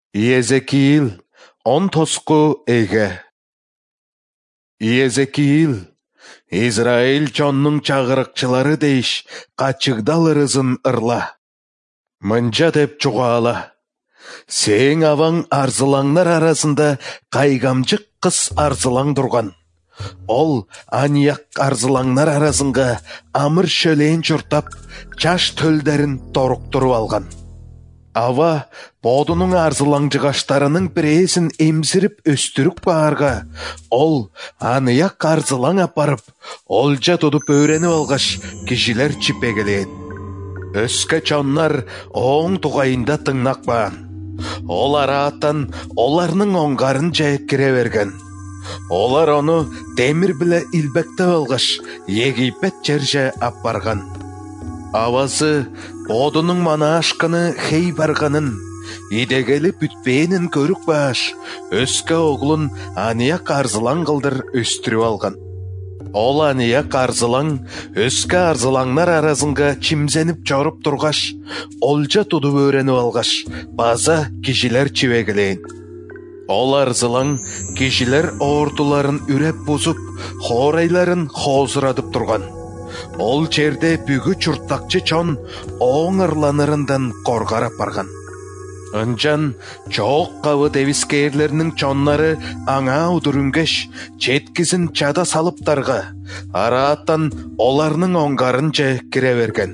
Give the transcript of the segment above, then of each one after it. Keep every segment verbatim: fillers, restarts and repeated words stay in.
Иезекиил он тоску эге. Иезекиил, Израиль чонның чағырықчылары дейш, қачыгдал ырызын ырла. Мынча деп чуғала. Сең аваң арзылаңнар арасында қайгамчық қыс арзылаң тұрған. Ол анияқ арзылаңнар арасынға амыр шөлейін чұртап, чаш төлдерін торуқтыру алған. Ава бодының арзылаңжығаштарының біресін емсіріп өстірік бағарға, ол анияқ арзылаң апарып, олжа тұдып өрені алғаш кешілер чипегелейін. Өске чоннар оң тұғайында тыңнақ баған. Ол араттан оларның оңғарын жайып кіре берген. Олар оны темір біле илбекті алғаш Египет жерже аппарған. Авасы бодының мана ашқыны хей барғанын, идегелі бүтпейінін көрік баш, өске оғлын анияқ арзылаң қылдыр өстіру алған. Ол анияқ арзылаң, өске арзылаңнар арасынға чимзеніп жорып тұрғаш, олжа тұдып өрені алғаш, база кешілер чивегілейін. Ол арзылаң кешілер ортыларын үреп бұзып, хорайларын хозырадып тұрған. Ол черде бүгі чұрттақчы чон оңырланырындан қорғарап барған. Înчан чоқ қавы девискерлерінің чоннары аңа удырынгеш, четкізін чада салыптарға, араттан оларның оңғарынче кіре берген.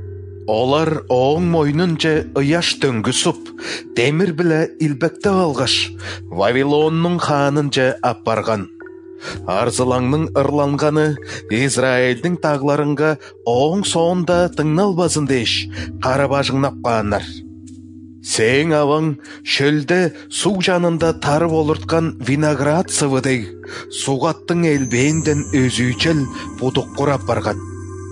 Олар оң мойнынче ұяш төңгі сұп, темір біле илбекті алғаш, Вавилонның ханынче аппарған. Арзылаңның ырланғаны Израильдің тағларынға оң соңында тыңналбазын дейш, қарабажыңнап қанар. Сең аваң шөлді су жанында тарып олыртқан виноград сывыдей, суғаттың әлбейінден өзүйчел пудық құрап барған.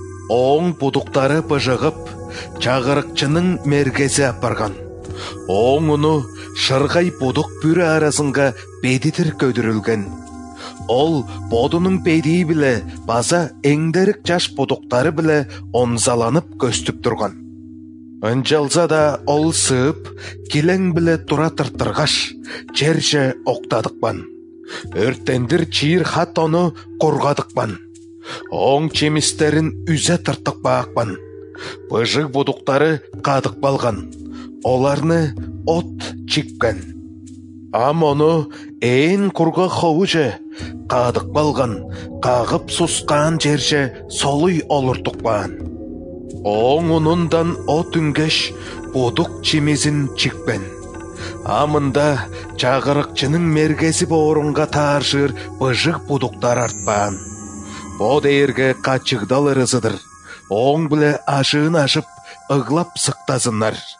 Оң пудықтары пыжығып, чағырықчының мергесі апарған. Оң ұны шырғай пудық бүрі арасынға бедітір көдірілген. Ол бодының бедей біле, база әңдерік жаш пудықтары біле онзаланып көстіп тұрған. Înчалса да ол сып, келең біле тұра тұртырғаш, жерже оқтадықпан. Өрттендір чиыр хат оны қорғадықпан. Оң чемістерін үзе тұртық бақпан. Бұжық будықтары қадық балған. Оларны от чиккен. Ам оны әйін құрға қауыжы қадық балған, қағып сұсқан жерже солый олыртықпан. Оң ұнындан от үнгеш будық чемезін чикпен. Амында чағырықчының мергесі борынға таршыр бұжық будықтар артпан. Бо дейірге қачығдал ырызыдыр. Оң біле ашығын ашып, ұғлап сықтазынлар.